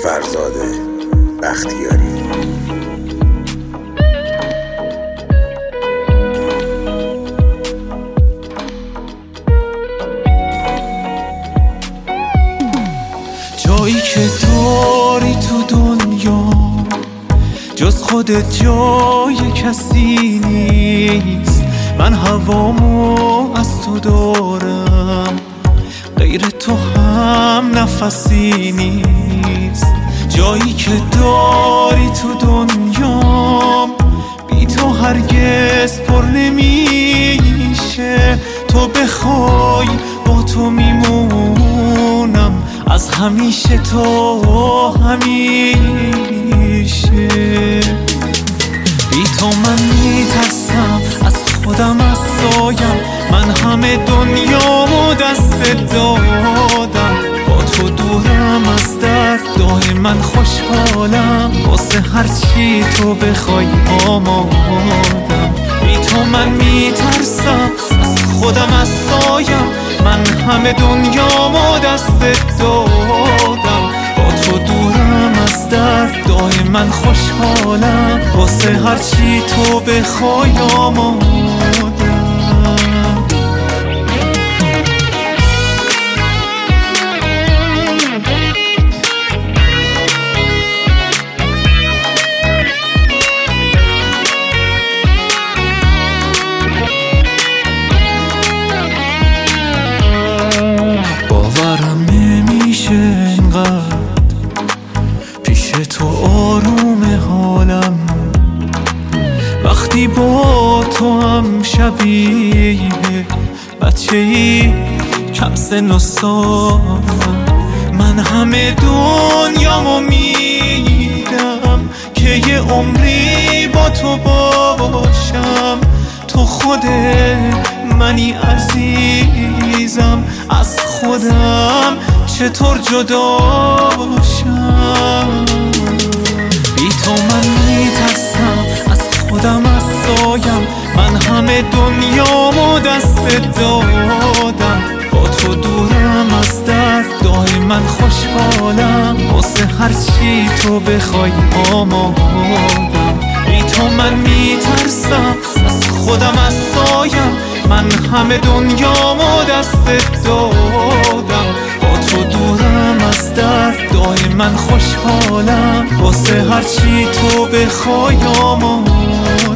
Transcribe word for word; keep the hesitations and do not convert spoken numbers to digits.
فرزاد بختیاری. جایی که داری تو دنیا جز خودت جای کسی نیست. من هوامو از تو دارم، غیر تو هم نفسی نیست. جایی که داری تو دنیا بی تو هرگز پر نمیشه. تو بخوای با تو میمونم، از همیشه تا همیشه. بی تو من میترسم از خودم، از سایم. من همه دنیامو دست دادم، با تو دورم از درد دائما خوشحالم. واسه هرچی تو بخوای آمادم. بی تو من میترسم از خودم، از سایم. من همه دنیامو دست دادم، با تو دورم از درد دائما خوشحالم. واسه هرچی تو بخوای آمادم. باورم نمیشه انقدر پیش تو آروم حالم، وقتی با تو هم شبیه بچه ای کم سن و سالم. من همه دنیامو میدم که یه عمری با تو باشم. تو خود منی عزیزم، از خودم چطور جدا باشم. بی تو من میترسم از خودم، از سایم. من همه دنیامو دست دادم، با تو دورم از درد دائما خوشحالم. واسه هرچی تو بخوای آمادم. بی تو من میترسم از خودم، از سایم. من همه دنیامو دست دادم، با تو دورم از درد دائما خوشحالم. واسه هرچی تو بخوای آمادم.